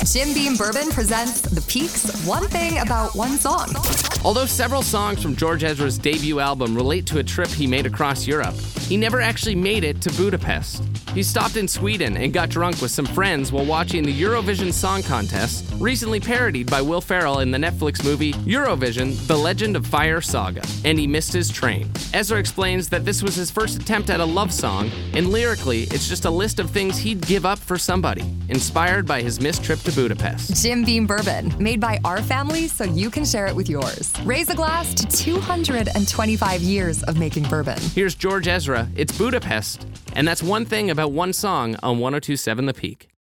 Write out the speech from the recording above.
Jim Beam Bourbon presents The Peaks, One Thing About One Song. Although several songs from George Ezra's debut album relate to a trip he made across Europe, he never actually made it to Budapest. He stopped in Sweden and got drunk with some friends while watching the Eurovision Song Contest, recently parodied by Will Ferrell in the Netflix movie Eurovision: The Legend of Fire Saga, and he missed his train. Ezra explains that this was his first attempt at a love song, and lyrically, it's just a list of things he'd give up for somebody, inspired by his missed trip to Budapest. Jim Beam Bourbon, made by our family so you can share it with yours. Raise a glass to 225 years of making bourbon. Here's George Ezra, it's Budapest, and that's One Thing About One Song on 102.7 The Peak.